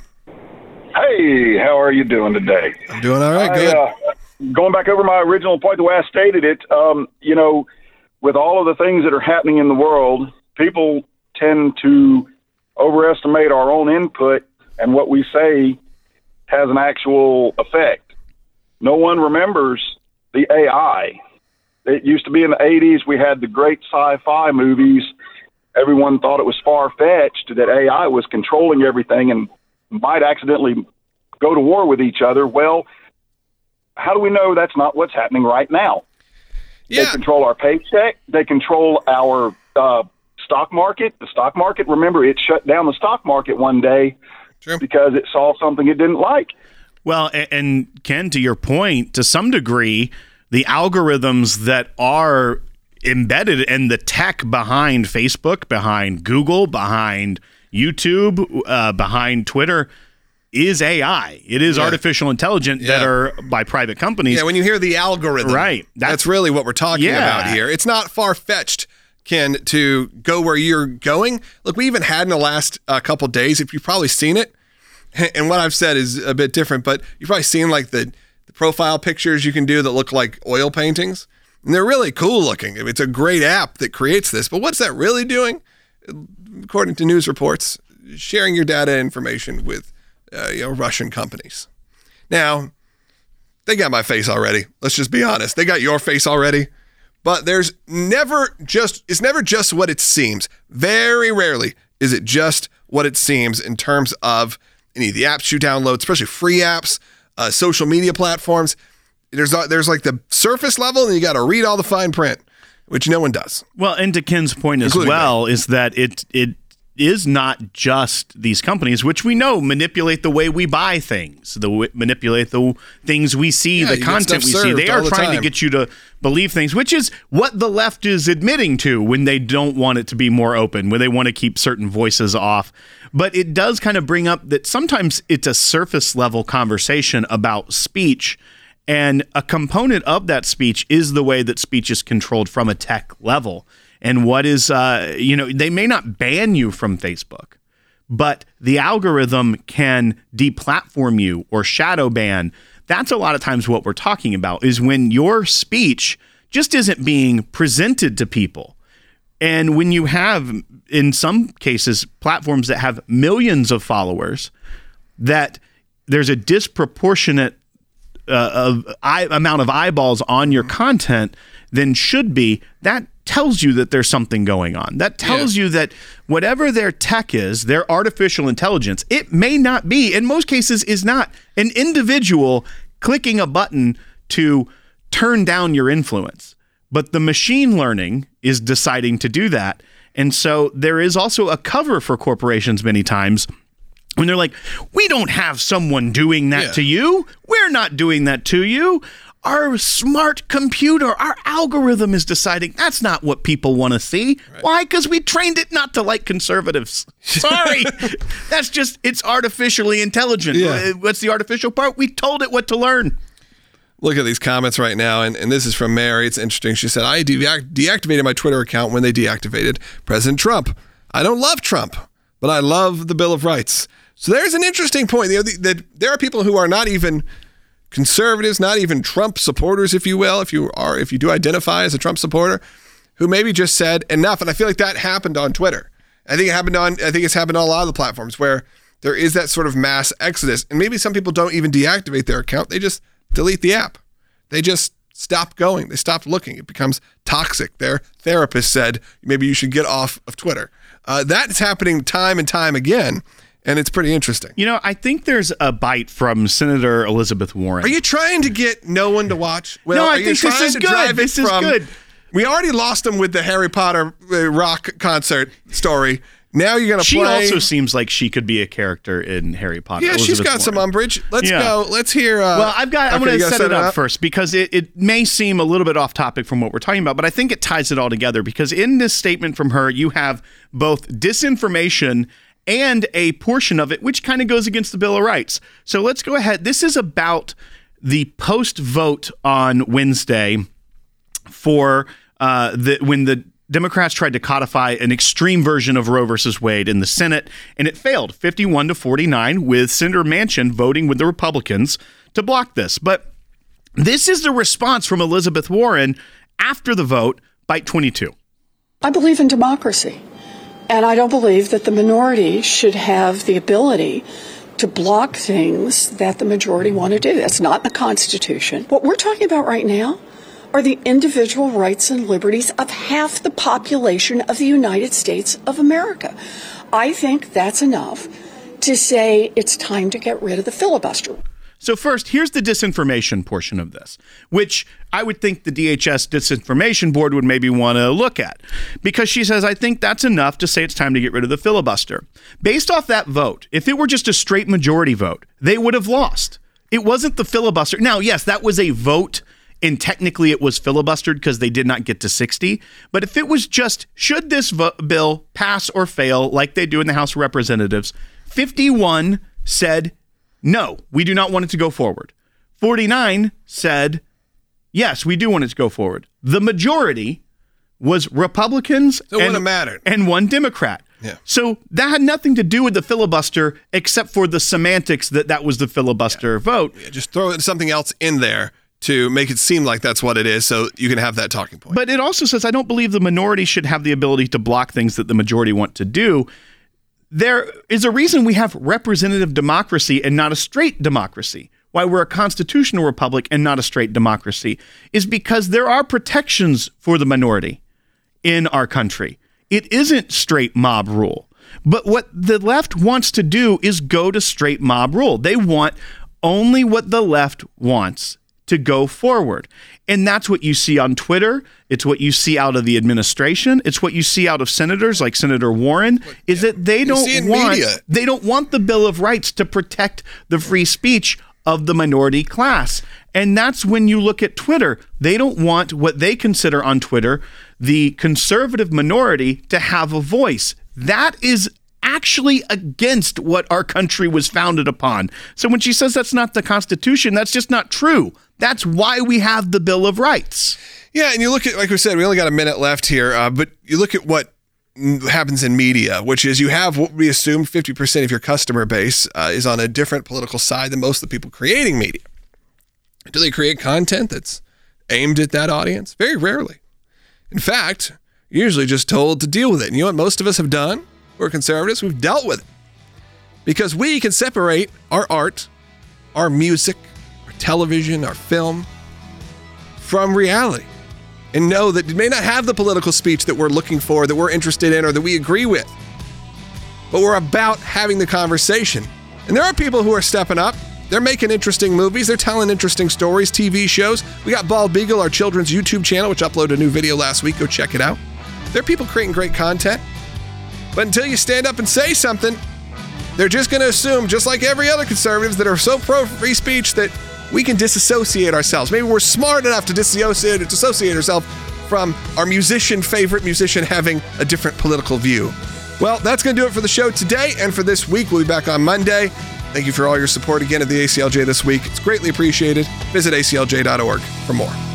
S12: Hey, how are you doing today?
S1: I'm doing all right.
S12: I,
S1: Good.
S12: Uh, going back over my original point, the way I stated it, um, you know, with all of the things that are happening in the world, people tend to overestimate our own input, and what we say has an actual effect. No one remembers the A I. It used to be in the eighties, we had the great sci-fi movies. Everyone thought it was far-fetched that A I was controlling everything and might accidentally go to war with each other. Well, how do we know that's not what's happening right now?
S1: Yeah.
S12: They control our paycheck. They control our uh, stock market. The stock market, remember, it shut down the stock market one day
S1: True.
S12: because it saw something it didn't like.
S3: Well, a- and Ken, to your point, to some degree, the algorithms that are embedded in the tech behind Facebook, behind Google, behind YouTube, uh, behind Twitter is A I. It is
S1: Yeah.
S3: artificial intelligence that
S1: Yeah.
S3: are by private companies.
S1: Yeah, when you hear the algorithm,
S3: Right.
S1: That's,
S3: That's-
S1: really what we're talking
S3: Yeah.
S1: about here. It's not far-fetched, Ken, to go where you're going. Look, we even had in the last uh, couple days, if you've probably seen it, and what I've said is a bit different, but you've probably seen like the, the profile pictures you can do that look like oil paintings. And they're really cool looking. It's a great app that creates this. But what's that really doing? According to news reports, sharing your data information with uh, you know, Russian companies. Now, they got my face already. Let's just be honest. They got your face already. But there's never just, it's never just what it seems. Very rarely is it just what it seems in terms of any of the apps you download, especially free apps, uh, social media platforms. There's there's like the surface level, and you got to read all the fine print, which no one does.
S3: Well, and to Ken's point as
S1: Including
S3: well, is that it it is not just these companies, which we know manipulate the way we buy things, the w- manipulate the things we see,
S1: Yeah,
S3: the
S1: you get
S3: content
S1: stuff
S3: we see.
S1: served
S3: They are
S1: all the
S3: trying to
S1: time.
S3: get you to believe things, which is what the left is admitting to when they don't want it to be more open, when they want to keep certain voices off. But it does kind of bring up that sometimes it's a surface level conversation about speech. And a component of that speech is the way that speech is controlled from a tech level. and what is, uh, you know, they may not ban you from Facebook, but the algorithm can deplatform you or shadow ban. That's a lot of times what we're talking about, is when your speech just isn't being presented to people. And when you have, in some cases, platforms that have millions of followers, that there's a disproportionate uh, of eye, amount of eyeballs on your content than should be, that tells you that there's something going on. That tells yeah. you that whatever their tech is, their artificial intelligence, it may not be, in most cases is not, an individual clicking a button to turn down your influence. But the machine learning is deciding to do that. And so there is also a cover for corporations many times when they're like, we don't have someone doing that yeah. to you. We're not doing that to you. Our smart computer, our algorithm is deciding that's not what people want to see. Right. Why? Because we trained it not to like conservatives. Sorry. That's just, it's artificially intelligent. Yeah. What's the artificial part? We told it what to learn.
S1: Look at these comments right now, and, and this is from Mary. It's interesting. She said, I de- deactivated my Twitter account when they deactivated President Trump. I don't love Trump, but I love the Bill of Rights. So there's an interesting point. You know, the, the, there are people who are not even conservatives, not even Trump supporters, if you will, if you are, if you do identify as a Trump supporter, who maybe just said enough. And I feel like that happened on Twitter. I think it happened on, I think it's happened on a lot of the platforms where there is that sort of mass exodus. And maybe some people don't even deactivate their account. They just delete the app. They just stop going. They stop looking. It becomes toxic. Their therapist said, maybe you should get off of Twitter. Uh, that's happening time and time again. And it's pretty interesting.
S3: You know, I think there's a bite from Senator Elizabeth Warren.
S1: Are you trying to get no one to watch?
S3: Well, no, I think this is good. This is good.
S1: We already lost them with the Harry Potter uh, rock concert story. Now you're going to play.
S3: She also seems like she could be a character in Harry Potter.
S1: Yeah,
S3: Elizabeth
S1: she's got
S3: Warren.
S1: some umbrage. Let's yeah. go. Let's hear. Uh,
S3: well, I've got. I'm
S1: okay,
S3: going to set, set it up,
S1: up
S3: first because it, it may seem a little bit off topic from what we're talking about, but I think it ties it all together because in this statement from her, you have both disinformation and a portion of it which kind of goes against the Bill of Rights. So let's go ahead. This is about the post-vote on Wednesday for uh, the when the Democrats tried to codify an extreme version of Roe versus Wade in the Senate, and it failed fifty-one to forty-nine, with Senator Manchin voting with the Republicans to block this. But this is the response from Elizabeth Warren after the vote, Byte twenty-two.
S13: I believe in democracy, and I don't believe that the minority should have the ability to block things that the majority want to do. That's not in the Constitution. What we're talking about right now are the individual rights and liberties of half the population of the United States of America. I think that's enough to say it's time to get rid of the filibuster.
S3: So first, here's the disinformation portion of this, which I would think the D H S Disinformation Board would maybe want to look at, because she says, I think that's enough to say it's time to get rid of the filibuster. Based off that vote, if it were just a straight majority vote, they would have lost. It wasn't the filibuster. Now, yes, that was a vote, and technically it was filibustered because they did not get to sixty. But if it was just, should this vo- bill pass or fail like they do in the House of Representatives, fifty-one said, no, we do not want it to go forward. forty-nine said, yes, we do want it to go forward. The majority was Republicans
S1: so
S3: and,
S1: mattered.
S3: and one Democrat.
S1: Yeah.
S3: So that had nothing to do with the filibuster except for the semantics that that was the filibuster
S1: yeah.
S3: vote.
S1: Yeah, just throw something else in there to make it seem like that's what it is, so you can have that talking point.
S3: But it also says, I don't believe the minority should have the ability to block things that the majority want to do. There is a reason we have representative democracy and not a straight democracy. Why we're a constitutional republic and not a straight democracy is because there are protections for the minority in our country. It isn't straight mob rule. But what the left wants to do is go to straight mob rule. They want only what the left wants to go forward. And that's what you see on Twitter. It's what you see out of the administration. It's what you see out of senators like Senator Warren, is that they don't want media. they don't want the Bill of Rights to protect the free speech of the minority class. And that's when you look at Twitter. They don't want what they consider on Twitter the conservative minority to have a voice. That is actually against what our country was founded upon. So when she says that's not the Constitution, that's just not true. That's why we have the Bill of Rights.
S1: Yeah, and you look at, like we said, we only got a minute left here, uh, but you look at what happens in media, which is you have what we assume fifty percent of your customer base uh, is on a different political side than most of the people creating media. Do they create content that's aimed at that audience? Very rarely. In fact, you're usually just told to deal with it. And you know what most of us have done? We're conservatives. We've dealt with it. Because we can separate our art, our music, our television, our film from reality. And know that it may not have the political speech that we're looking for, that we're interested in, or that we agree with. But we're about having the conversation. And there are people who are stepping up. They're making interesting movies. They're telling interesting stories, T V shows. We got Bald Beagle, our children's YouTube channel, which uploaded a new video last week. Go check it out. There are people creating great content. But until you stand up and say something, they're just going to assume, just like every other conservatives that are so pro-free speech, that we can disassociate ourselves. Maybe we're smart enough to dissociate, dissociate ourselves from our musician, favorite musician, having a different political view. Well, that's going to do it for the show today and for this week. We'll be back on Monday. Thank you for all your support again at the A C L J this week. It's greatly appreciated. Visit A C L J dot org for more.